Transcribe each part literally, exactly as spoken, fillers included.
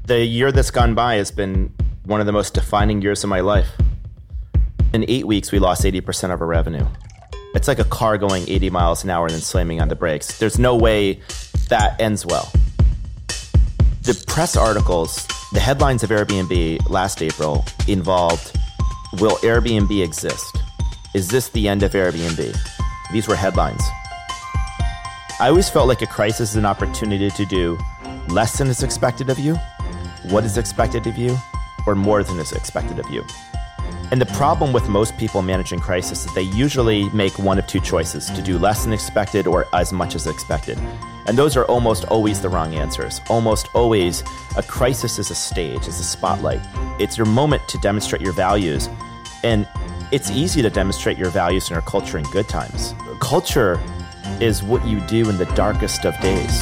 The year that's gone by has been one of the most defining years of my life. In eight weeks, we lost eighty percent of our revenue. It's like a car going eighty miles an hour and then slamming on the brakes. There's no way that ends well. The press articles, the headlines of Airbnb last April involved, will Airbnb exist? Is this the end of Airbnb? These were headlines. I always felt like a crisis is an opportunity to do less than is expected of you, what is expected of you, or more than is expected of you. And the problem with most people managing crisis is they usually make one of two choices, to do less than expected or as much as expected. And those are almost always the wrong answers. Almost always, a crisis is a stage, is a spotlight. It's your moment to demonstrate your values. And it's easy to demonstrate your values in our culture in good times. Culture is what you do in the darkest of days.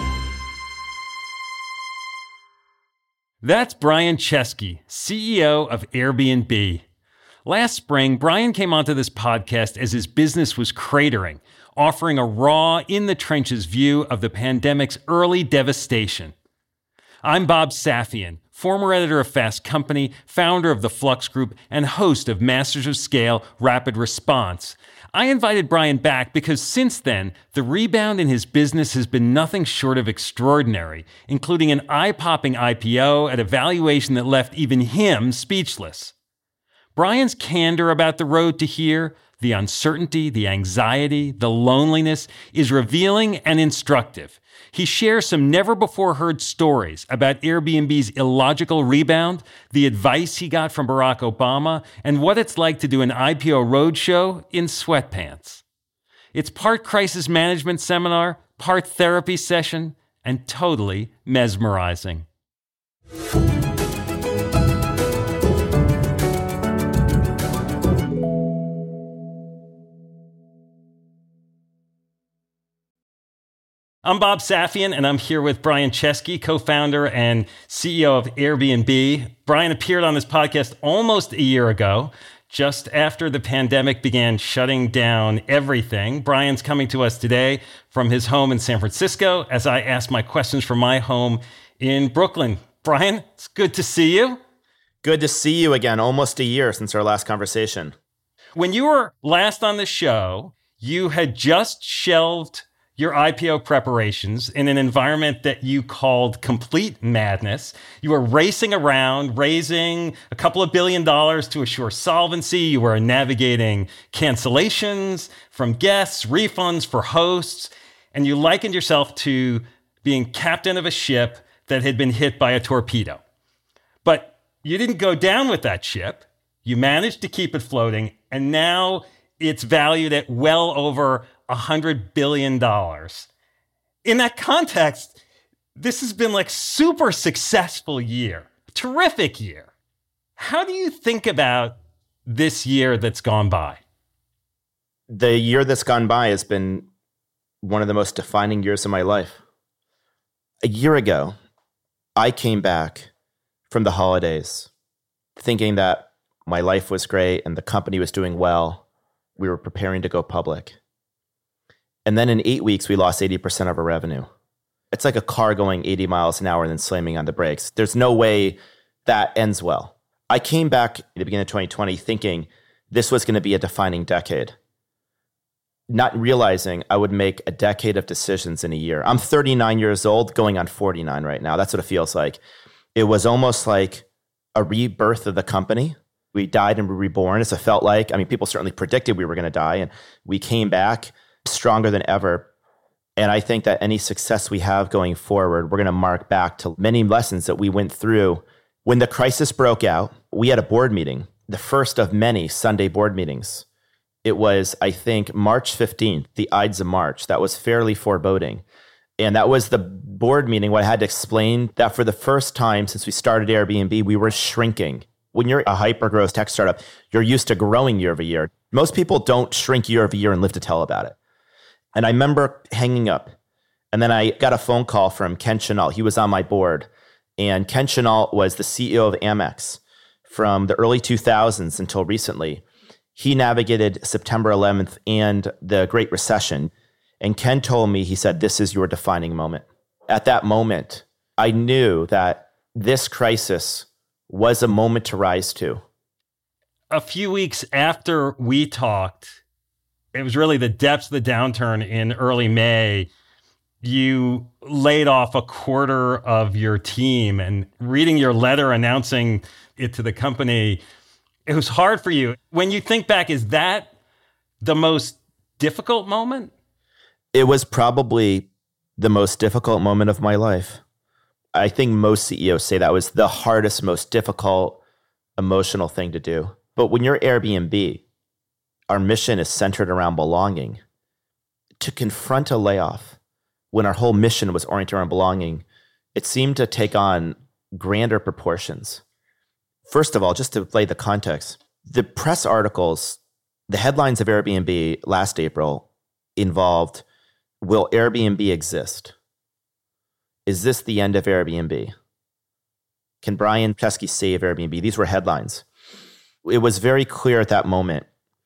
That's Brian Chesky, C E O of Airbnb. Last spring, Brian came onto this podcast as his business was cratering, offering a raw, in-the-trenches view of the pandemic's early devastation. I'm Bob Safian, former editor of Fast Company, founder of the Flux Group, and host of Masters of Scale Rapid Response. I invited Brian back because since then, the rebound in his business has been nothing short of extraordinary, including an eye-popping I P O at a valuation that left even him speechless. Brian's candor about the road to here, the uncertainty, the anxiety, the loneliness, is revealing and instructive. He shares some never-before-heard stories about Airbnb's illogical rebound, the advice he got from Barack Obama, and what it's like to do an I P O roadshow in sweatpants. It's part crisis management seminar, part therapy session, and totally mesmerizing. I'm Bob Safian, and I'm here with Brian Chesky, co-founder and C E O of Airbnb. Brian appeared on this podcast almost a year ago, just after the pandemic began shutting down everything. Brian's coming to us today from his home in San Francisco as I ask my questions from my home in Brooklyn. Brian, it's good to see you. Good to see you again, almost a year since our last conversation. When you were last on the show, you had just shelved your I P O preparations in an environment that you called complete madness. You were racing around, raising a couple of billion dollars to assure solvency. You were navigating cancellations from guests, refunds for hosts, and you likened yourself to being captain of a ship that had been hit by a torpedo. But you didn't go down with that ship. You managed to keep it floating, and now it's valued at well over one hundred billion dollars. In that context, this has been like super successful year, terrific year. How do you think about this year that's gone by? The year that's gone by has been one of the most defining years of my life. A year ago, I came back from the holidays thinking that my life was great and the company was doing well. We were preparing to go public. And then in eight weeks, we lost eighty percent of our revenue. It's like a car going eighty miles an hour and then slamming on the brakes. There's no way that ends well. I came back at the beginning of twenty twenty thinking this was going to be a defining decade, not realizing I would make a decade of decisions in a year. I'm thirty-nine years old, going on forty-nine right now. That's what it feels like. It was almost like a rebirth of the company. We died and were reborn, as it felt like. I mean, people certainly predicted we were going to die, and we came back stronger than ever. And I think that any success we have going forward, we're going to mark back to many lessons that we went through. When the crisis broke out, we had a board meeting, the first of many Sunday board meetings. It was, I think, March fifteenth, the Ides of March. That was fairly foreboding. And that was the board meeting where I had to explain that for the first time since we started Airbnb, we were shrinking. When you're a hyper-growth tech startup, you're used to growing year over year. Most people don't shrink year over year and live to tell about it. And I remember hanging up, and then I got a phone call from Ken Chenault. He was on my board, and Ken Chenault was the C E O of Amex from the early two thousands until recently. He navigated September eleventh and the Great Recession. And Ken told me, he said, this is your defining moment. At that moment, I knew that this crisis was a moment to rise to. A few weeks after we talked, it was really the depths of the downturn in early May. You laid off a quarter of your team, and reading your letter announcing it to the company, it was hard for you. When you think back, is that the most difficult moment? It was probably the most difficult moment of my life. I think most C E Os say that was the hardest, most difficult, emotional thing to do. But when you're Airbnb, our mission is centered around belonging. To confront a layoff, when our whole mission was oriented around belonging, it seemed to take on grander proportions. First of all, just to lay the context, the press articles, the headlines of Airbnb last April involved, will Airbnb exist? Is this the end of Airbnb? Can Brian Chesky save Airbnb? These were headlines. It was very clear at that moment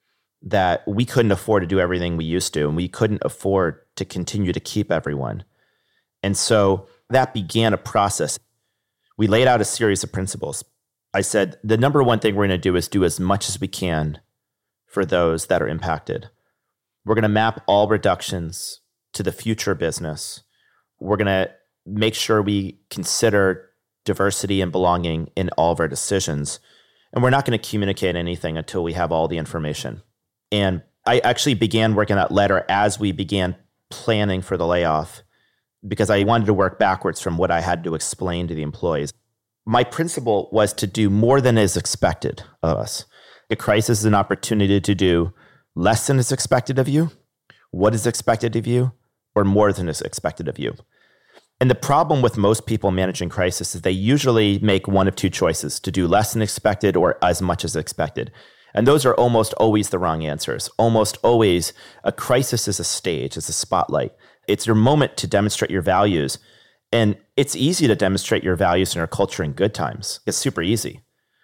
that we couldn't afford to do everything we used to, and we couldn't afford to continue to keep everyone. And so that began a process. We laid out a series of principles. I said, the number one thing we're going to do is do as much as we can for those that are impacted. We're going to map all reductions to the future business. We're going to make sure we consider diversity and belonging in all of our decisions. And we're not going to communicate anything until we have all the information. And I actually began working that letter as we began planning for the layoff, because I wanted to work backwards from what I had to explain to the employees. My principle was to do more than is expected of us. A crisis is an opportunity to do less than is expected of you, what is expected of you, or more than is expected of you. And the problem with most people managing crisis is they usually make one of two choices: to do less than expected or as much as expected. And those are almost always the wrong answers. Almost always, a crisis is a stage, it's a spotlight. It's your moment to demonstrate your values. And it's easy to demonstrate your values in our culture in good times. It's super easy.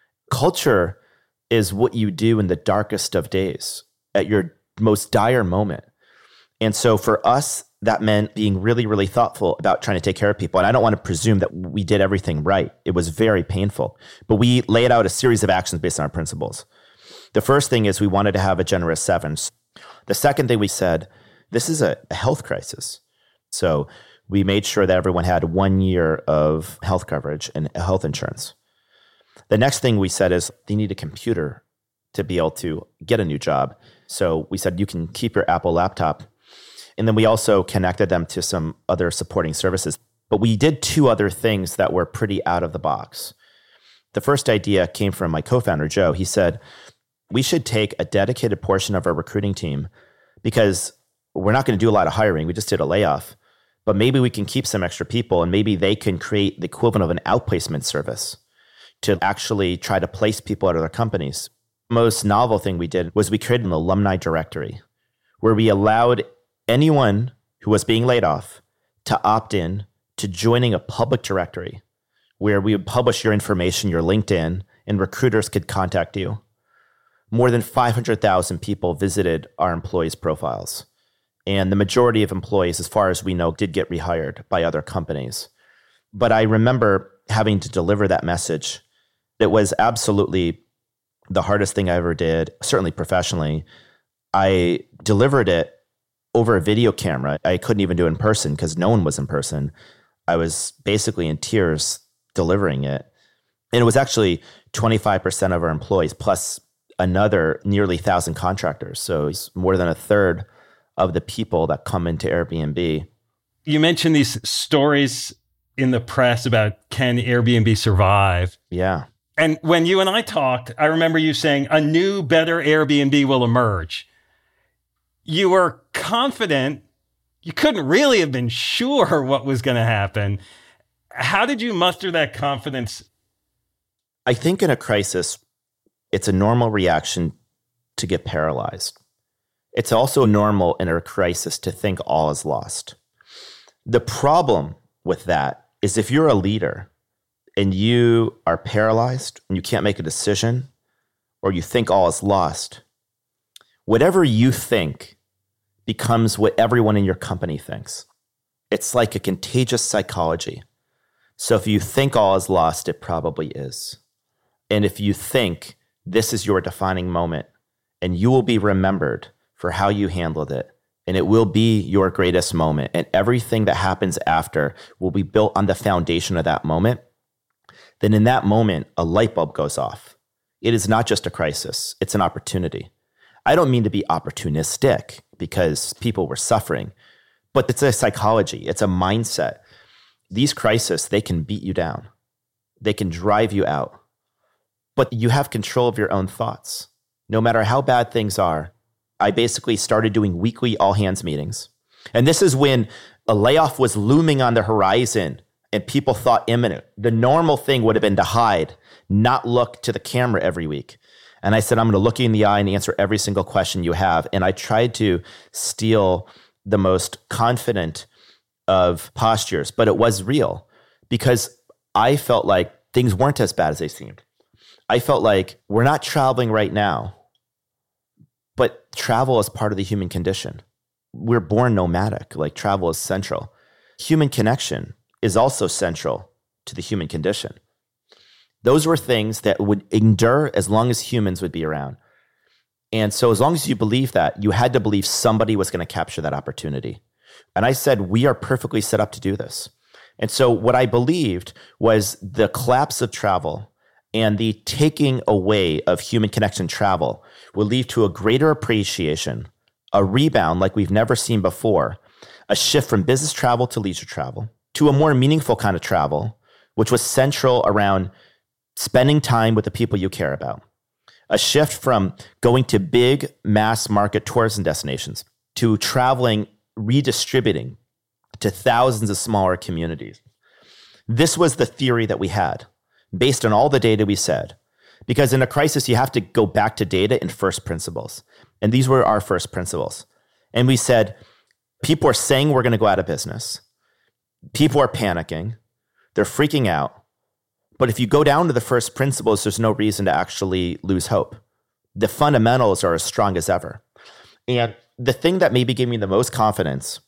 Culture is what you do in the darkest of days, at your most dire moment. And so for us, that meant being really, really thoughtful about trying to take care of people. And I don't want to presume that we did everything right. It was very painful. But we laid out a series of actions based on our principles. The first thing is we wanted to have a generous severance. The second thing we said, this is a, a health crisis. So we made sure that everyone had one year of health coverage and health insurance. The next thing we said is they need a computer to be able to get a new job. So we said you can keep your Apple laptop. And then we also connected them to some other supporting services. But we did two other things that were pretty out of the box. The first idea came from my co-founder, Joe. He said, we should take a dedicated portion of our recruiting team, because we're not going to do a lot of hiring. We just did a layoff. But maybe we can keep some extra people, and maybe they can create the equivalent of an outplacement service to actually try to place people out of their companies. Most novel thing we did was we created an alumni directory where we allowed anyone who was being laid off to opt in to joining a public directory where we would publish your information, your LinkedIn, and recruiters could contact you. More than five hundred thousand people visited our employees' profiles. And the majority of employees, as far as we know, did get rehired by other companies. But I remember having to deliver that message. It was absolutely the hardest thing I ever did, certainly professionally. I delivered it over a video camera. I couldn't even do it in person because no one was in person. I was basically in tears delivering it. And it was actually twenty-five percent of our employees plus another nearly one thousand contractors. So it's more than a third of the people that come into Airbnb. You mentioned these stories in the press about, can Airbnb survive? Yeah. And when you and I talked, I remember you saying a new, better Airbnb will emerge. You were confident. You couldn't really have been sure what was going to happen. How did you muster that confidence? I think in a crisis, it's a normal reaction to get paralyzed. It's also normal in a crisis to think all is lost. The problem with that is if you're a leader and you are paralyzed and you can't make a decision, or you think all is lost, whatever you think becomes what everyone in your company thinks. It's like a contagious psychology. So if you think all is lost, it probably is. And if you think this is your defining moment and you will be remembered for how you handled it, and it will be your greatest moment, and everything that happens after will be built on the foundation of that moment, then in that moment, a light bulb goes off. It is not just a crisis, it's an opportunity. I don't mean to be opportunistic because people were suffering, but it's a psychology, it's a mindset. These crises, they can beat you down. They can drive you out. But you have control of your own thoughts. No matter how bad things are, I basically started doing weekly all-hands meetings. And this is when a layoff was looming on the horizon and people thought imminent. The normal thing would have been to hide, not look to the camera every week. And I said, I'm going to look you in the eye and answer every single question you have. And I tried to steal the most confident of postures, but it was real because I felt like things weren't as bad as they seemed. I felt like we're not traveling right now, but travel is part of the human condition. We're born nomadic, like travel is central. Human connection is also central to the human condition. Those were things that would endure as long as humans would be around. And so as long as you believe that, you had to believe somebody was going to capture that opportunity. And I said, we are perfectly set up to do this. And so what I believed was the collapse of travel and the taking away of human connection travel will lead to a greater appreciation, a rebound like we've never seen before, a shift from business travel to leisure travel, to a more meaningful kind of travel, which was central around spending time with the people you care about. A shift from going to big mass market tourism destinations to traveling, redistributing to thousands of smaller communities. This was the theory that we had based on all the data we said. Because in a crisis, you have to go back to data and first principles. And these were our first principles. And we said, people are saying we're going to go out of business. People are panicking. They're freaking out. But if you go down to the first principles, there's no reason to actually lose hope. The fundamentals are as strong as ever. And the thing that maybe gave me the most confidence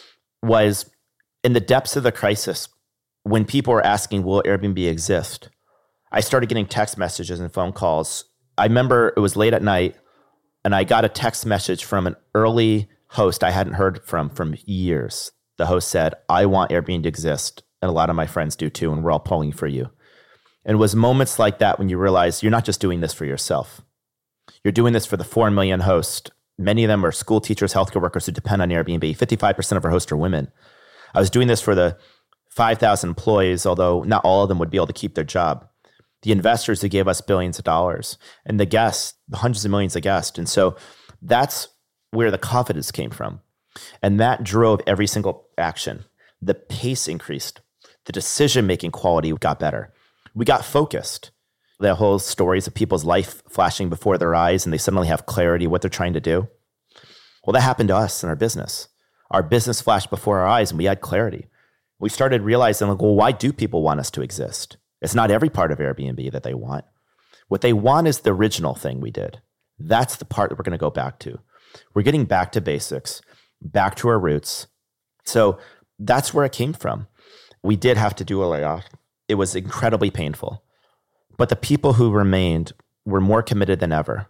was in the depths of the crisis, when people were asking, will Airbnb exist? I started getting text messages and phone calls. I remember it was late at night, and I got a text message from an early host I hadn't heard from from years. The host said, I want Airbnb to exist, and a lot of my friends do too, and we're all pulling for you. And it was moments like that when you realize you're not just doing this for yourself. You're doing this for the four million hosts. Many of them are school teachers, healthcare workers who depend on Airbnb. fifty-five percent of our hosts are women. I was doing this for the five thousand employees, although not all of them would be able to keep their job. The investors who gave us billions of dollars, and the guests, the hundreds of millions of guests. And so that's where the confidence came from. And that drove every single action. The pace increased. The decision-making quality got better. We got focused. The whole stories of people's life flashing before their eyes, and they suddenly have clarity what they're trying to do. Well, that happened to us in our business. Our business flashed before our eyes, and we had clarity. We started realizing, like, well, why do people want us to exist? It's not every part of Airbnb that they want. What they want is the original thing we did. That's the part that we're going to go back to. We're getting back to basics, back to our roots. So that's where it came from. We did have to do a layoff. It was incredibly painful. But the people who remained were more committed than ever.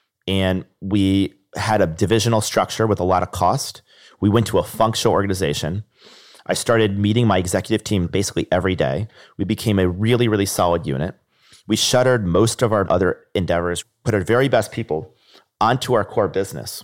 And we had a divisional structure with a lot of cost. We went to a functional organization. I started meeting my executive team basically every day. We became a really, really solid unit. We shuttered most of our other endeavors, put our very best people onto our core business.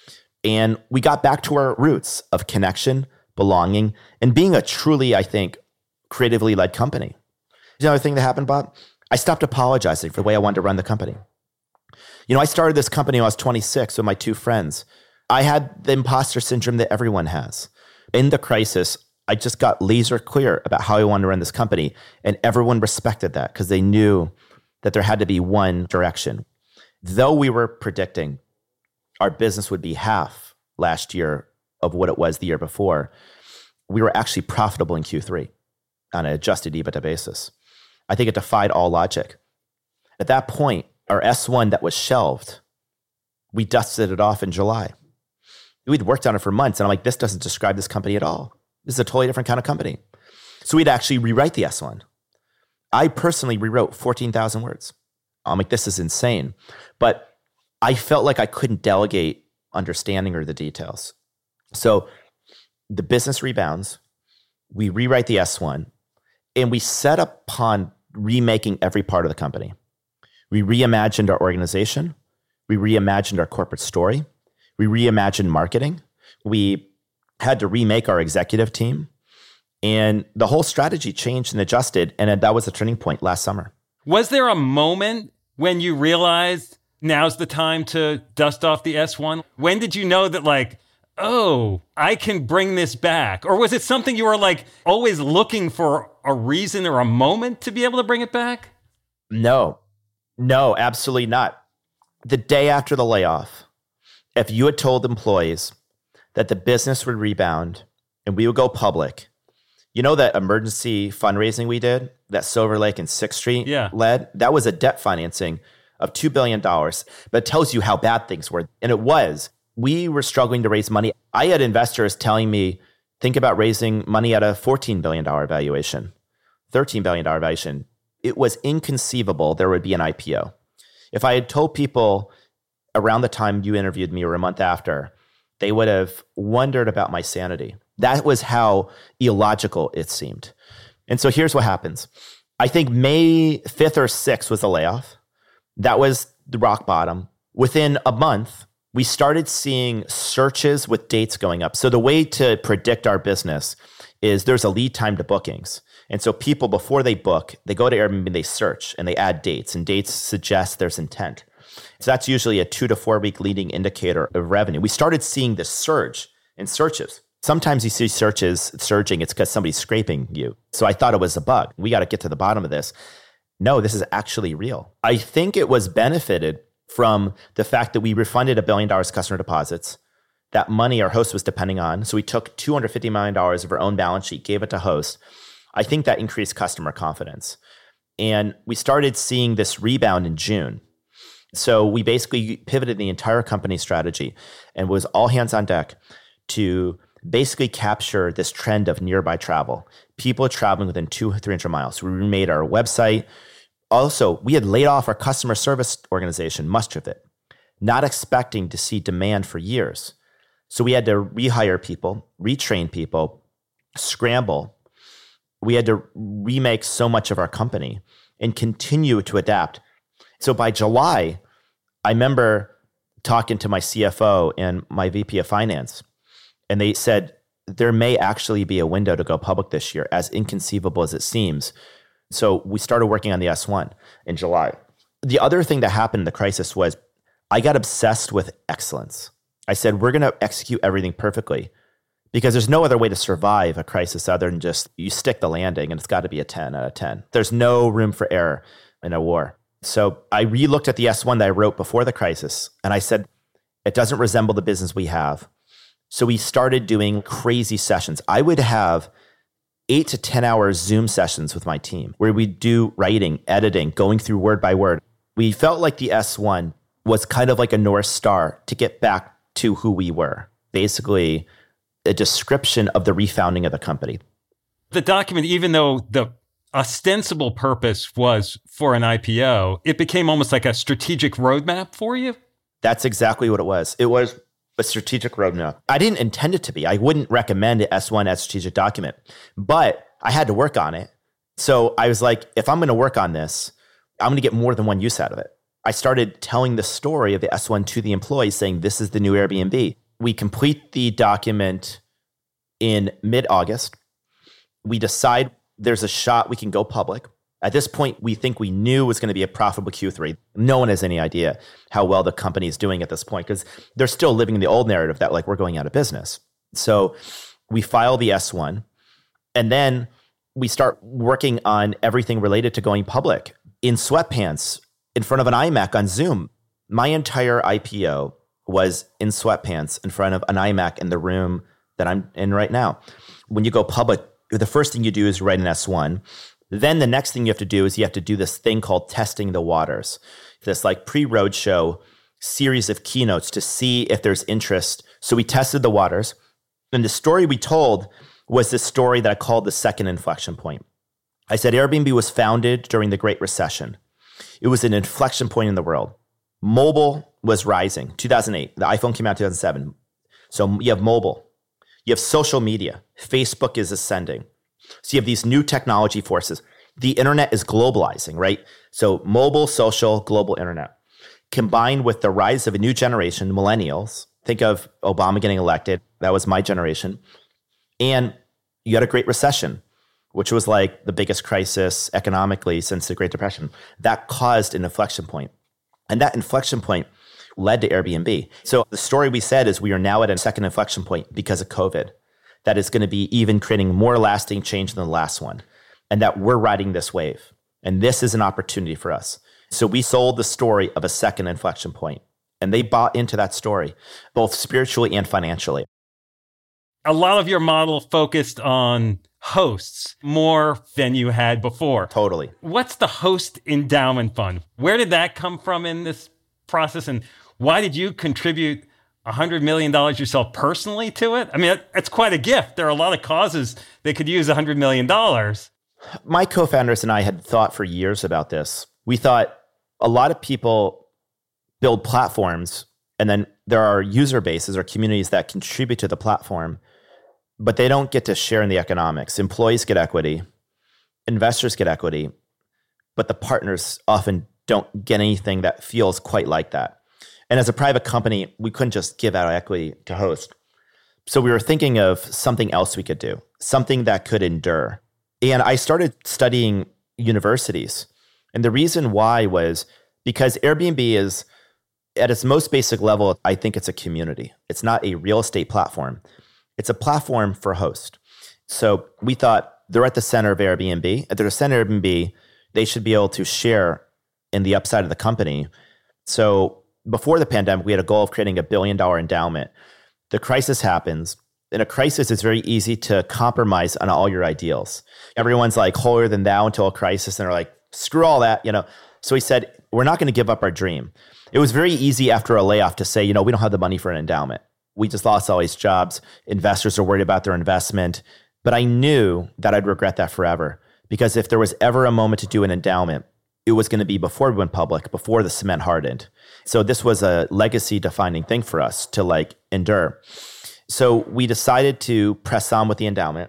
And we got back to our roots of connection, belonging, and being a truly, I think, creatively led company. The other thing that happened, Bob, I stopped apologizing for the way I wanted to run the company. You know, I started this company when I was twenty-six with my two friends. I had the imposter syndrome that everyone has. In the crisis, I just got laser clear about how I wanted to run this company, and everyone respected that because they knew that there had to be one direction. Though we were predicting our business would be half last year of what it was the year before, we were actually profitable in Q three on an adjusted EBITDA basis. I think it defied all logic. At that point, our S one that was shelved, we dusted it off in July. We'd worked on it for months, and I'm like, this doesn't describe this company at all. This is a totally different kind of company. So we'd actually rewrite the S one. I personally rewrote fourteen thousand words. I'm like, this is insane. But I felt like I couldn't delegate understanding or the details. So the business rebounds, we rewrite the S one, and we set upon remaking every part of the company. We reimagined our organization. We reimagined our corporate story. We reimagined marketing. We had to remake our executive team. And the whole strategy changed and adjusted. And that was a turning point last summer. Was there a moment when you realized now's the time to dust off the S one? When did you know that, like, oh, I can bring this back? Or was it something you were like always looking for a reason or a moment to be able to bring it back? No, no, absolutely not. The day after the layoff, if you had told employees that the business would rebound and we would go public, you know that emergency fundraising we did, that Silver Lake and sixth Street yeah. led? That was a debt financing of two billion dollars, but it tells you how bad things were. And it was. We were struggling to raise money. I had investors telling me, think about raising money at a fourteen billion dollars valuation, thirteen billion dollars valuation. It was inconceivable there would be an I P O. If I had told people around the time you interviewed me or a month after, they would have wondered about my sanity. That was how illogical it seemed. And so here's what happens. I think May fifth or sixth was the layoff. That was the rock bottom. Within a month, we started seeing searches with dates going up. So the way to predict our business is there's a lead time to bookings. And so people, before they book, they go to Airbnb and they search and they add dates, and dates suggest there's intent. So that's usually a two to four week leading indicator of revenue. We started seeing this surge in searches. Sometimes you see searches surging, it's because somebody's scraping you. So I thought it was a bug. We got to get to the bottom of this. No, this is actually real. I think it was benefited from the fact that we refunded a billion dollars customer deposits. That money our host was depending on. So we took two hundred fifty million dollars of our own balance sheet, gave it to host. I think that increased customer confidence. And we started seeing this rebound in June. So we basically pivoted the entire company strategy and was all hands on deck to basically capture this trend of nearby travel. People traveling within two, three hundred miles. We remade our website. Also, we had laid off our customer service organization, much of it, not expecting to see demand for years. So we had to rehire people, retrain people, scramble. We had to remake so much of our company and continue to adapt. So by July, I remember talking to my C F O and my V P of finance, and they said, there may actually be a window to go public this year, as inconceivable as it seems. So we started working on the S one in July. The other thing that happened in the crisis was I got obsessed with excellence. I said, we're going to execute everything perfectly, because there's no other way to survive a crisis other than just you stick the landing and it's got to be a ten out of ten. There's no room for error in a war. So I re-looked at the S one that I wrote before the crisis, and I said, it doesn't resemble the business we have. So we started doing crazy sessions. I would have eight to ten hour Zoom sessions with my team where we'd do writing, editing, going through word by word. We felt like the S one was kind of like a North Star to get back to who we were. Basically, a description of the refounding of the company. The document, even though the ostensible purpose was for an I P O, it became almost like a strategic roadmap for you? That's exactly what it was. It was a strategic roadmap. I didn't intend it to be. I wouldn't recommend it S one as a strategic document, but I had to work on it. So I was like, if I'm going to work on this, I'm going to get more than one use out of it. I started telling the story of the S one to the employees, saying, this is the new Airbnb. We complete the document in mid-August. We decide there's a shot we can go public. At this point, we think we knew it was going to be a profitable Q three. No one has any idea how well the company is doing at this point, because they're still living in the old narrative that like we're going out of business. So we file the S one, and then we start working on everything related to going public in sweatpants in front of an iMac on Zoom. My entire I P O was in sweatpants in front of an iMac in the room that I'm in right now. When you go public, the first thing you do is write an S one. Then the next thing you have to do is you have to do this thing called testing the waters, this like pre-roadshow series of keynotes to see if there's interest. So we tested the waters. And the story we told was this story that I called the second inflection point. I said Airbnb was founded during the Great Recession. It was an inflection point in the world. Mobile was rising. two thousand eight, the iPhone came out in two thousand seven. So you have mobile. You have social media. Facebook is ascending. So you have these new technology forces. The internet is globalizing, right? So mobile, social, global internet. Combined with the rise of a new generation, millennials. Think of Obama getting elected. That was my generation. And you had a Great Recession, which was like the biggest crisis economically since the Great Depression. That caused an inflection point. And that inflection point led to Airbnb. So the story we said is we are now at a second inflection point because of COVID. That is going to be even creating more lasting change than the last one. And that we're riding this wave. And this is an opportunity for us. So we sold the story of a second inflection point. And they bought into that story, both spiritually and financially. A lot of your model focused on hosts more than you had before. Totally. What's the Host Endowment Fund? Where did that come from in this process? And why did you contribute one hundred million dollars yourself personally to it? I mean, that's quite a gift. There are a lot of causes that could use one hundred million dollars. My co-founders and I had thought for years about this. We thought a lot of people build platforms, and then there are user bases or communities that contribute to the platform, but they don't get to share in the economics. Employees get equity, investors get equity, but the partners often don't get anything that feels quite like that. And as a private company, we couldn't just give out equity to host. So we were thinking of something else we could do, something that could endure. And I started studying universities. And the reason why was because Airbnb is, at its most basic level, I think it's a community. It's not a real estate platform. It's a platform for hosts. So we thought they're at the center of Airbnb. At the center of Airbnb, they should be able to share in the upside of the company. So before the pandemic, we had a goal of creating a billion dollar endowment. The crisis happens. In a crisis, it's very easy to compromise on all your ideals. Everyone's like holier than thou until a crisis, and they're like, screw all that, you know. So we said, we're not going to give up our dream. It was very easy after a layoff to say, you know, we don't have the money for an endowment. We just lost all these jobs. Investors are worried about their investment. But I knew that I'd regret that forever, because if there was ever a moment to do an endowment, it was going to be before we went public, before the cement hardened. So this was a legacy defining thing for us to like endure. So we decided to press on with the endowment,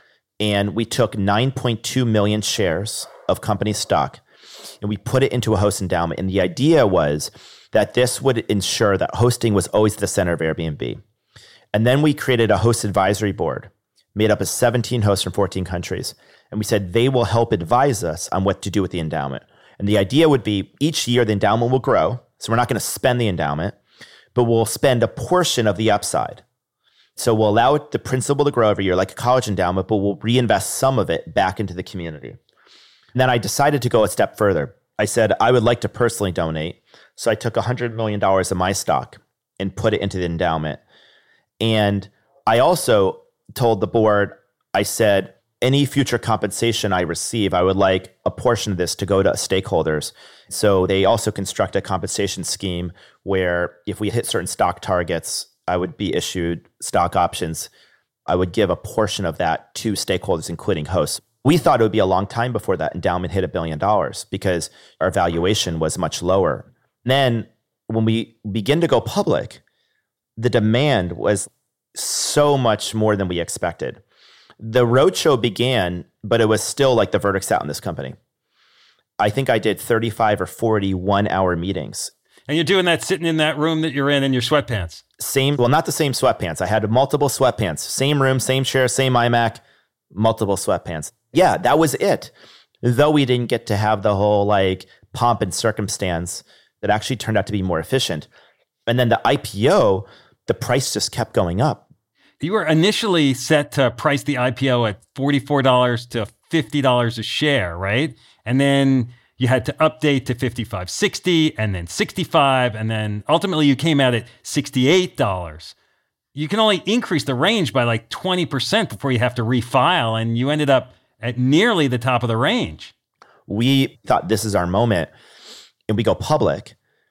and we took nine point two million shares of company stock and we put it into a host endowment. And the idea was that this would ensure that hosting was always the center of Airbnb. And then we created a host advisory board made up of seventeen hosts from fourteen countries. And we said they will help advise us on what to do with the endowment. And the idea would be each year the endowment will grow. So we're not going to spend the endowment, but we'll spend a portion of the upside. So we'll allow it, the principal to grow every year like a college endowment, but we'll reinvest some of it back into the community. And then I decided to go a step further. I said, I would like to personally donate. So I took one hundred million dollars of my stock and put it into the endowment. And I also told the board, I said, any future compensation I receive, I would like a portion of this to go to stakeholders. So they also construct a compensation scheme where if we hit certain stock targets, I would be issued stock options. I would give a portion of that to stakeholders, including hosts. We thought it would be a long time before that endowment hit a billion dollars because our valuation was much lower. Then when we begin to go public, the demand was so much more than we expected. The roadshow began, but it was still like the verdict's out in this company. I think I did thirty-five or forty one-hour meetings. And you're doing that sitting in that room that you're in in your sweatpants? Same, well, not the same sweatpants. I had multiple sweatpants. Same room, same chair, same iMac, multiple sweatpants. Yeah, that was it. Though we didn't get to have the whole like pomp and circumstance that actually turned out to be more efficient. And then the I P O, the price just kept going up. You were initially set to price the I P O at forty-four dollars to fifty dollars a share, right? And then you had to update to fifty-five sixty and then sixty-five, and then ultimately you came out at sixty-eight dollars. You can only increase the range by like twenty percent before you have to refile, and you ended up at nearly the top of the range. We thought this is our moment, and we go public.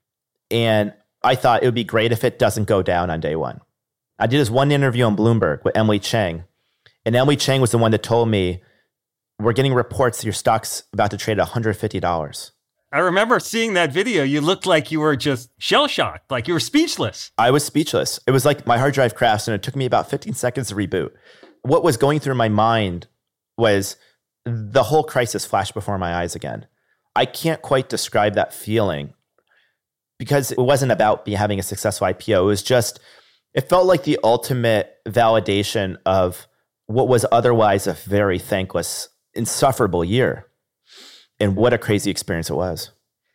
And I thought it would be great if it doesn't go down on day one. I did this one interview on Bloomberg with Emily Chang, And Emily Chang was the one that told me, we're getting reports that your stock's about to trade at one hundred fifty dollars. I remember seeing that video. You looked like you were just shell-shocked, like you were speechless. I was speechless. It was like my hard drive crashed and it took me about fifteen seconds to reboot. What was going through my mind was the whole crisis flashed before my eyes again. I can't quite describe that feeling because it wasn't about me having a successful I P O. It was just, it felt like the ultimate validation of what was otherwise a very thankless, insufferable year. And what a crazy experience it was.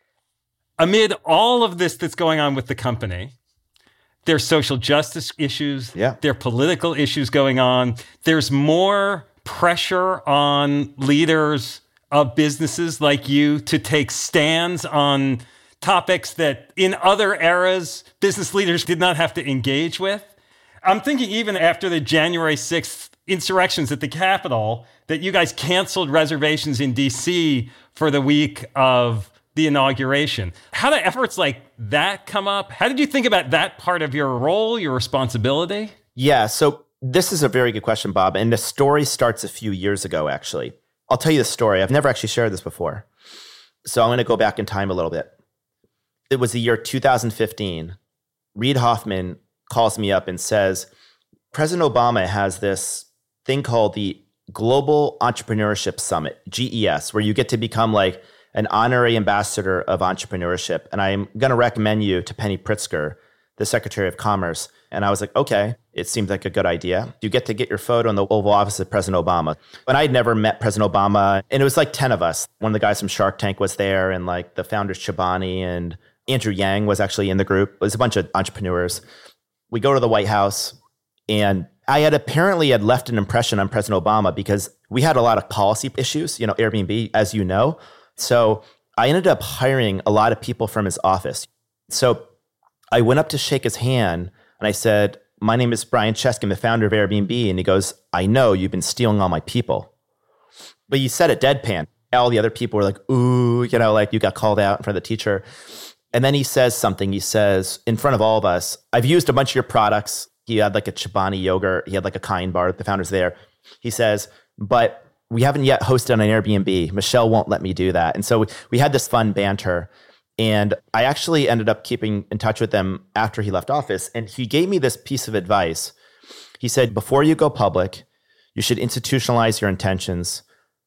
Amid all of this that's going on with the company, there's social justice issues, yeah. there are political issues going on. There's more pressure on leaders of businesses like you to take stands on topics that in other eras, business leaders did not have to engage with. I'm thinking even after the January sixth insurrections at the Capitol, that you guys canceled reservations in D C for the week of the inauguration. How did efforts like that come up? How did you think about that part of your role, your responsibility? Yeah, so this is a very good question, Bob. And the story starts a few years ago, actually. I'll tell you the story. I've never actually shared this before. So I'm going to go back in time a little bit. It was the year two thousand fifteen. Reid Hoffman calls me up and says, President Obama has this thing called the Global Entrepreneurship Summit, G E S, where you get to become like an honorary ambassador of entrepreneurship. And I'm going to recommend you to Penny Pritzker, the Secretary of Commerce. And I was like, okay, it seems like a good idea. You get to get your photo in the Oval Office of President Obama. And I'd never met President Obama. And it was like ten of us. One of the guys from Shark Tank was there, and like the founders, Chobani, and Andrew Yang was actually in the group. It was a bunch of entrepreneurs. We go to the White House, and I had apparently had left an impression on President Obama because we had a lot of policy issues, you know, Airbnb, as you know. So I ended up hiring a lot of people from his office. So I went up to shake his hand and I said, my name is Brian Chesky, I'm the founder of Airbnb. And he goes, I know you've been stealing all my people. But you said it deadpan. All the other people were like, ooh, you know, like you got called out in front of the teacher. And then he says something. He says, in front of all of us, I've used a bunch of your products. He had like a Chobani yogurt. He had like a Kind bar. The founder's there. He says, but we haven't yet hosted on an Airbnb. Michelle won't let me do that. And so we, we had this fun banter. And I actually ended up keeping in touch with him after he left office. And he gave me this piece of advice. He said, before you go public, you should institutionalize your intentions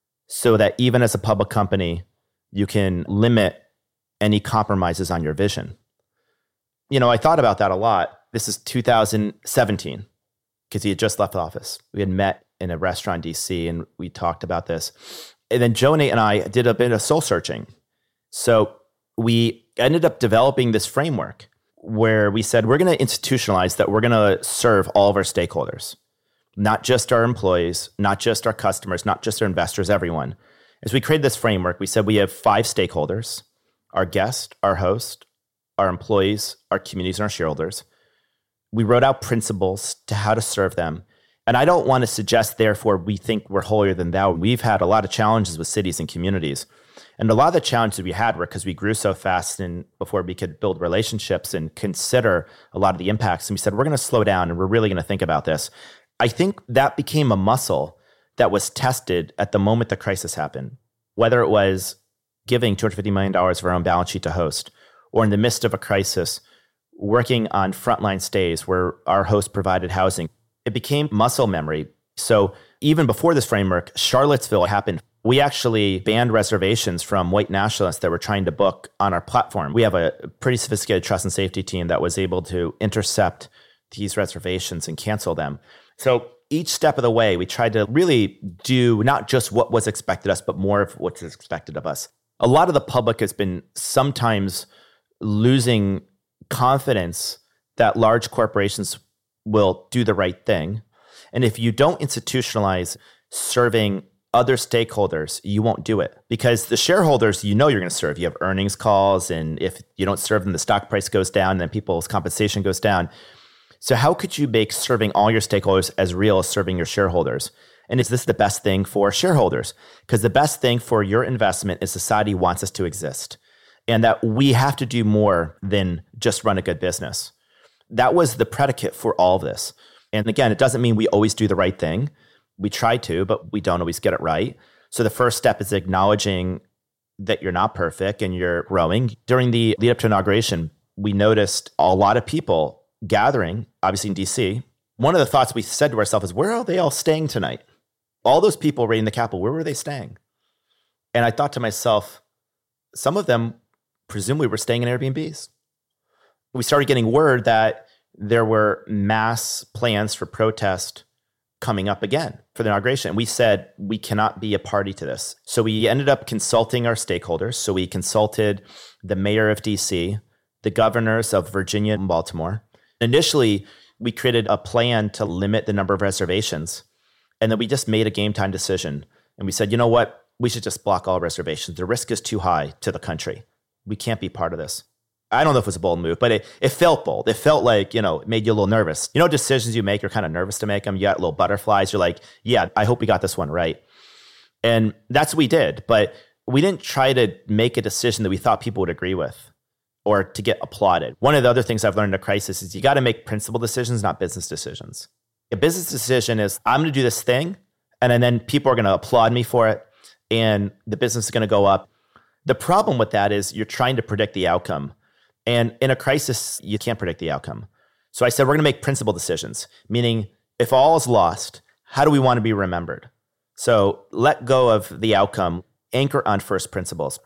so that even as a public company, you can limit any compromises on your vision. You know, I thought about that a lot. This is two thousand seventeen, because he had just left office. We had met in a restaurant in D C and we talked about this. And then Joe, Nate, and I did a bit of soul searching. So we ended up developing this framework where we said, we're going to institutionalize that we're going to serve all of our stakeholders, not just our employees, not just our customers, not just our investors, everyone. As we created this framework, we said we have five stakeholders: our guest, our host, our employees, our communities, and our shareholders. We wrote out principles to how to serve them. And I don't want to suggest, therefore, we think we're holier than thou. We've had a lot of challenges with cities and communities. And a lot of the challenges we had were because we grew so fast and before we could build relationships and consider a lot of the impacts. And we said, we're going to slow down and we're really going to think about this. I think that became a muscle that was tested at the moment the crisis happened, whether it was giving two hundred fifty million dollars of our own balance sheet to host, or in the midst of a crisis, working on frontline stays where our host provided housing. It became muscle memory. So even before this framework, Charlottesville happened. We actually banned reservations from white nationalists that were trying to book on our platform. We have a pretty sophisticated trust and safety team that was able to intercept these reservations and cancel them. So each step of the way, we tried to really do not just what was expected of us, but more of what's expected of us. A lot of the public has been sometimes losing confidence that large corporations will do the right thing. And if you don't institutionalize serving other stakeholders, you won't do it, because the shareholders, you know, you're going to serve. You have earnings calls, and if you don't serve them, the stock price goes down, and then people's compensation goes down. So how could you make serving all your stakeholders as real as serving your shareholders? And is this the best thing for shareholders? Because the best thing for your investment is society wants us to exist, and that we have to do more than just run a good business. That was the predicate for all of this. And again, it doesn't mean we always do the right thing. We try to, but we don't always get it right. So the first step is acknowledging that you're not perfect and you're growing. During the lead up to inauguration, we noticed a lot of people gathering, obviously in D C. One of the thoughts we said to ourselves is, where are they all staying tonight? All those people raiding the Capitol, where were they staying? And I thought to myself, some of them presumably were staying in Airbnbs. We started getting word that there were mass plans for protest coming up again for the inauguration. We said, we cannot be a party to this. So we ended up consulting our stakeholders. So we consulted the mayor of D C, the governors of Virginia and Baltimore. Initially, we created a plan to limit the number of reservations. And then we just made a game time decision. And we said, you know what? We should just block all reservations. The risk is too high to the country. We can't be part of this. I don't know if it was a bold move, but it, it felt bold. It felt like, you know, it made you a little nervous. You know, decisions you make, you're kind of nervous to make them. You got little butterflies. You're like, yeah, I hope we got this one right. And that's what we did. But we didn't try to make a decision that we thought people would agree with or to get applauded. One of the other things I've learned in a crisis is you got to make principled decisions, not business decisions. A business decision is, I'm going to do this thing, and then, then people are going to applaud me for it, and the business is going to go up. The problem with that is you're trying to predict the outcome. And in a crisis, you can't predict the outcome. So I said, we're going to make principled decisions, meaning if all is lost, how do we want to be remembered? So let go of the outcome, anchor on first principles.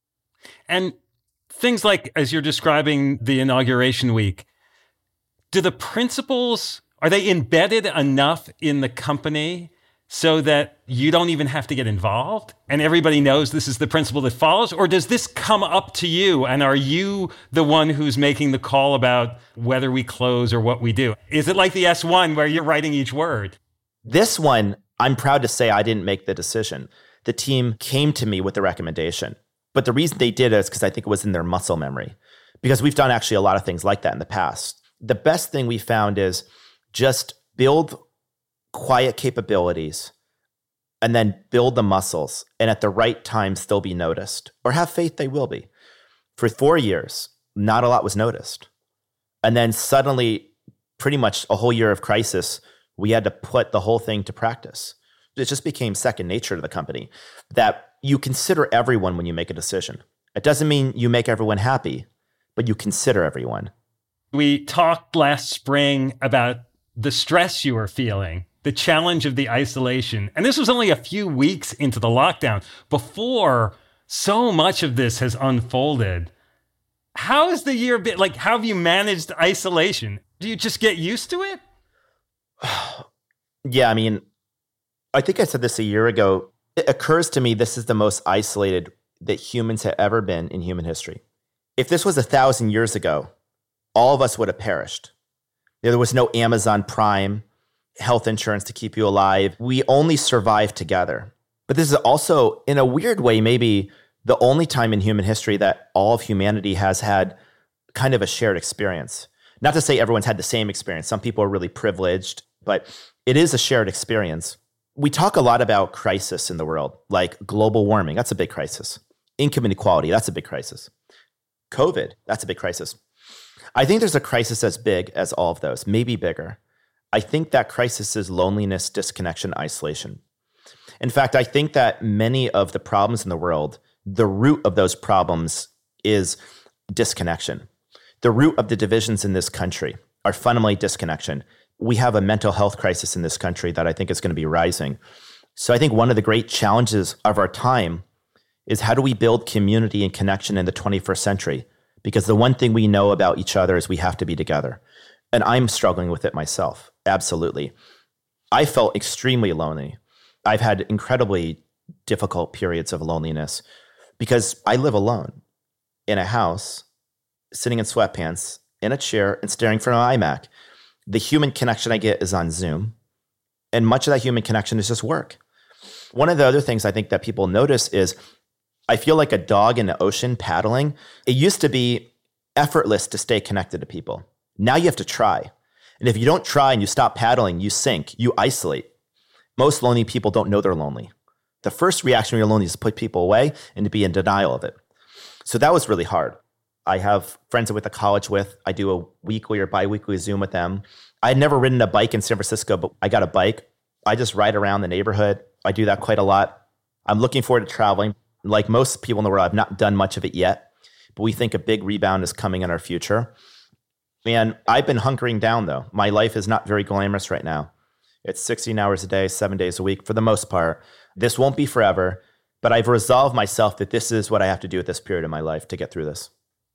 And things like, as you're describing the inauguration week, do the principles, are they embedded enough in the company so that you don't even have to get involved and everybody knows this is the principle that follows? Or does this come up to you and are you the one who's making the call about whether we close or what we do? Is it like the S one where you're writing each word? This one, I'm proud to say I didn't make the decision. The team came to me with the recommendation. But the reason they did it is because I think it was in their muscle memory, because we've done actually a lot of things like that in the past. The best thing we found is just build quiet capabilities and then build the muscles, and at the right time still be noticed, or have faith they will be. For four years, not a lot was noticed. And then suddenly, pretty much a whole year of crisis, we had to put the whole thing to practice. It just became second nature to the company that you consider everyone when you make a decision. It doesn't mean you make everyone happy, but you consider everyone. We talked last spring about the stress you were feeling, the challenge of the isolation. And this was only a few weeks into the lockdown before so much of this has unfolded. How has the year been? Like, how have you managed isolation? Do you just get used to it? Yeah, I mean, I think I said this a year ago. It occurs to me this is the most isolated that humans have ever been in human history. If this was a thousand years ago, all of us would have perished. There was no Amazon Prime, health insurance to keep you alive. We only survived together. But this is also, in a weird way, maybe the only time in human history that all of humanity has had kind of a shared experience. Not to say everyone's had the same experience. Some people are really privileged, but it is a shared experience. We talk a lot about crisis in the world, like global warming. That's a big crisis. Income inequality, that's a big crisis. COVID, that's a big crisis. I think there's a crisis as big as all of those, maybe bigger. I think that crisis is loneliness, disconnection, isolation. In fact, I think that many of the problems in the world, the root of those problems is disconnection. The root of the divisions in this country are fundamentally disconnection. We have a mental health crisis in this country that I think is going to be rising. So I think one of the great challenges of our time is how do we build community and connection in the twenty-first century? Because the one thing we know about each other is we have to be together. And I'm struggling with it myself. Absolutely. I felt extremely lonely. I've had incredibly difficult periods of loneliness because I live alone in a house, sitting in sweatpants, in a chair, and staring from an iMac. The human connection I get is on Zoom. And much of that human connection is just work. One of the other things I think that people notice is I feel like a dog in the ocean paddling. It used to be effortless to stay connected to people. Now you have to try. And if you don't try and you stop paddling, you sink, you isolate. Most lonely people don't know they're lonely. The first reaction when you're lonely is to put people away and to be in denial of it. So that was really hard. I have friends I went to college with. I do a weekly or bi-weekly Zoom with them. I had never ridden a bike in San Francisco, but I got a bike. I just ride around the neighborhood. I do that quite a lot. I'm looking forward to traveling. Like most people in the world, I've not done much of it yet, but we think a big rebound is coming in our future. And I've been hunkering down, though. My life is not very glamorous right now. It's sixteen hours a day, seven days a week for the most part. This won't be forever, but I've resolved myself that this is what I have to do at this period of my life to get through this.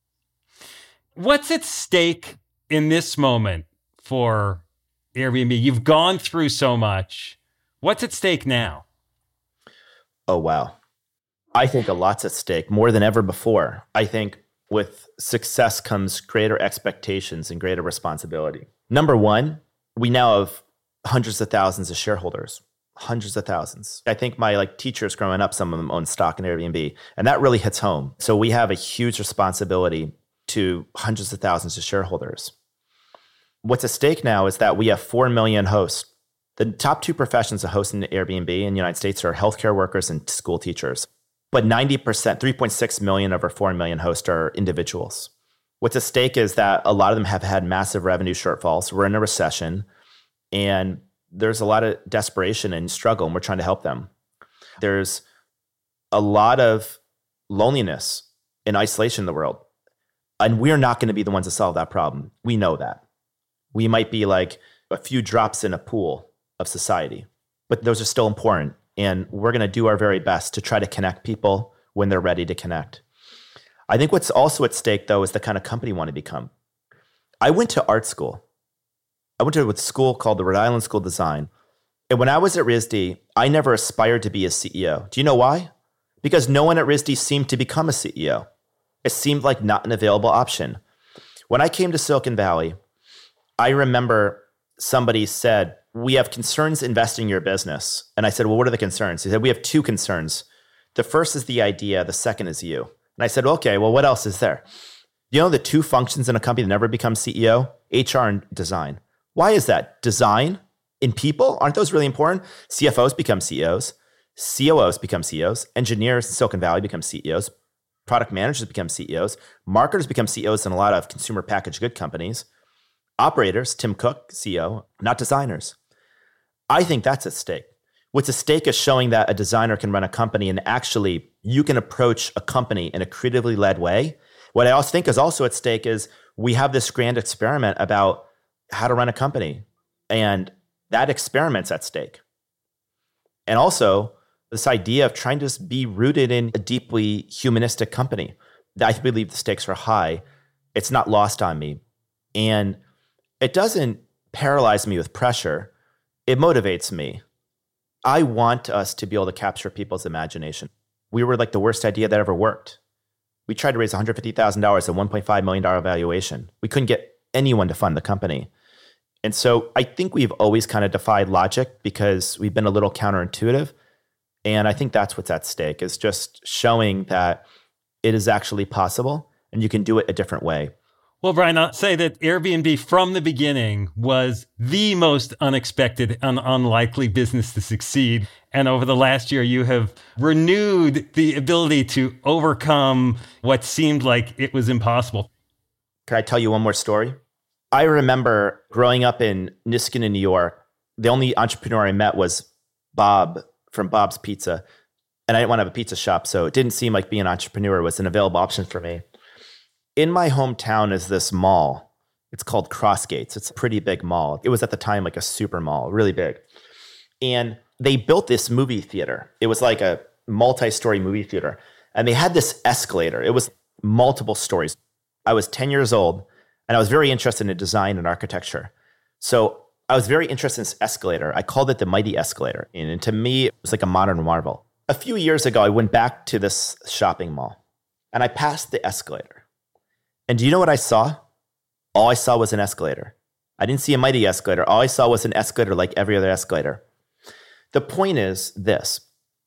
What's at stake in this moment for Airbnb? You've gone through so much. What's at stake now? Oh, wow. I think a lot's at stake, more than ever before. I think with success comes greater expectations and greater responsibility. Number one, we now have hundreds of thousands of shareholders, hundreds of thousands. I think my like teachers growing up, some of them own stock in Airbnb, and that really hits home. So we have a huge responsibility to hundreds of thousands of shareholders. What's at stake now is that we have four million hosts. The top two professions of hosting Airbnb in the United States are healthcare workers and school teachers. But ninety percent, three point six million of our four million hosts are individuals. What's at stake is that a lot of them have had massive revenue shortfalls. We're in a recession, and there's a lot of desperation and struggle, and we're trying to help them. There's a lot of loneliness and isolation in the world, and we're not going to be the ones to solve that problem. We know that. We might be like a few drops in a pool of society, but those are still important. And we're going to do our very best to try to connect people when they're ready to connect. I think what's also at stake, though, is the kind of company you want to become. I went to art school. I went to a school called the Rhode Island School of Design. And when I was at R I S D, I never aspired to be a C E O. Do you know why? Because no one at R I S D seemed to become a C E O. It seemed like not an available option. When I came to Silicon Valley, I remember somebody said, "We have concerns investing in your business." And I said, "Well, what are the concerns?" He said, "We have two concerns. The first is the idea. The second is you." And I said, "Okay, well, what else is there?" You know, the two functions in a company that never becomes C E O, H R and design. Why is that? Design in people, aren't those really important? C F Os become C E Os. C O Os become C E Os. Engineers in Silicon Valley become C E Os. Product managers become C E Os. Marketers become C E Os in a lot of consumer packaged good companies. Operators, Tim Cook, C E O, not designers. I think that's at stake. What's at stake is showing that a designer can run a company and actually you can approach a company in a creatively led way. What I also think is also at stake is we have this grand experiment about how to run a company, and that experiment's at stake. And also this idea of trying to just be rooted in a deeply humanistic company. I believe the stakes are high. It's not lost on me. And it doesn't paralyze me with pressure. It motivates me. I want us to be able to capture people's imagination. We were like the worst idea that ever worked. We tried to raise one hundred fifty thousand dollars at one point five million dollars valuation. We couldn't get anyone to fund the company. And so I think we've always kind of defied logic because we've been a little counterintuitive. And I think that's what's at stake, is just showing that it is actually possible and you can do it a different way. Well, Brian, I'll say that Airbnb from the beginning was the most unexpected and unlikely business to succeed. And over the last year, you have renewed the ability to overcome what seemed like it was impossible. Can I tell you one more story? I remember growing up in Niskana, New York. The only entrepreneur I met was Bob from Bob's Pizza. And I didn't want to have a pizza shop, so it didn't seem like being an entrepreneur was an available option for me. In my hometown is this mall. It's called Crossgates. It's a pretty big mall. It was at the time like a super mall, really big. And they built this movie theater. It was like a multi-story movie theater. And they had this escalator. It was multiple stories. I was ten years old, and I was very interested in design and architecture. So I was very interested in this escalator. I called it the Mighty Escalator. And to me, it was like a modern marvel. A few years ago, I went back to this shopping mall, and I passed the escalator. And do you know what I saw? All I saw was an escalator. I didn't see a mighty escalator. All I saw was an escalator like every other escalator. The point is this,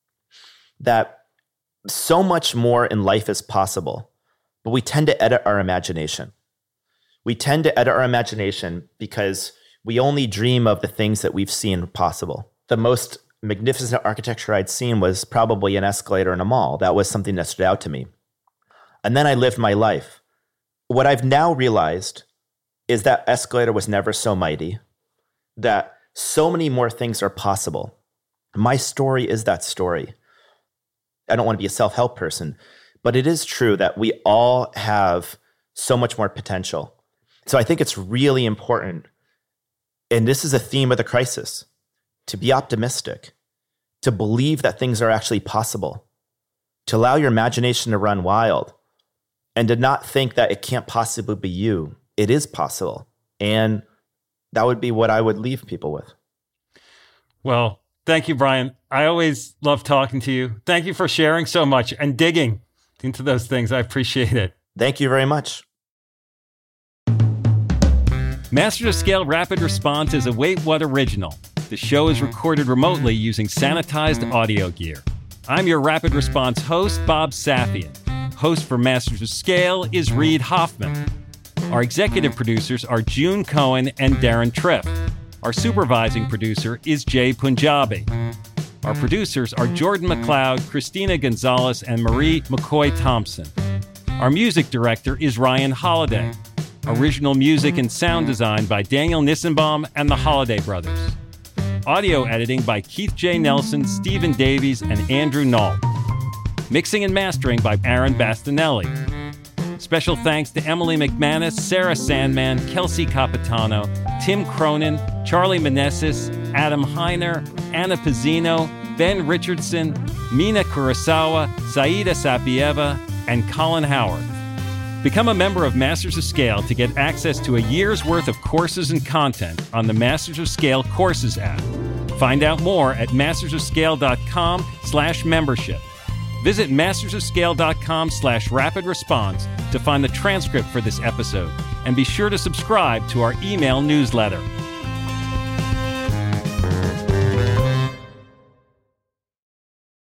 that so much more in life is possible, but we tend to edit our imagination. We tend to edit our imagination because we only dream of the things that we've seen possible. The most magnificent architecture I'd seen was probably an escalator in a mall. That was something that stood out to me. And then I lived my life. What I've now realized is that escalator was never so mighty, that So many more things are possible. My story is that story. I don't want to be a self-help person, but it is true that we all have so much more potential. So I think it's really important, and this is a theme of the crisis, to be optimistic, to believe that things are actually possible, to allow your imagination to run wild, and to not think that it can't possibly be you. It is possible. And that would be what I would leave people with. Well, thank you, Brian. I always love talking to you. Thank you for sharing so much and digging into those things. I appreciate it. Thank you very much. Masters of Scale Rapid Response is a Wait What original. The show is recorded remotely using sanitized audio gear. I'm your Rapid Response host, Bob Safian. Host for Masters of Scale is Reid Hoffman. Our executive producers are June Cohen and Darren Triff. Our supervising producer is Jay Punjabi. Our producers are Jordan McLeod, Christina Gonzalez, and Marie McCoy Thompson. Our music director is Ryan Holiday. Original music and sound design by Daniel Nissenbaum and the Holiday Brothers. Audio editing by Keith J. Nelson, Stephen Davies, and Andrew Nault. Mixing and mastering by Aaron Bastinelli. Special thanks to Emily McManus, Sarah Sandman, Kelsey Capitano, Tim Cronin, Charlie Meneses, Adam Heiner, Anna Pizzino, Ben Richardson, Mina Kurosawa, Saida Sapieva, and Colin Howard. Become a member of Masters of Scale to get access to a year's worth of courses and content on the Masters of Scale Courses app. Find out more at mastersofscale.com slash membership. Visit mastersofscale.com slash rapid response to find the transcript for this episode, and be sure to subscribe to our email newsletter.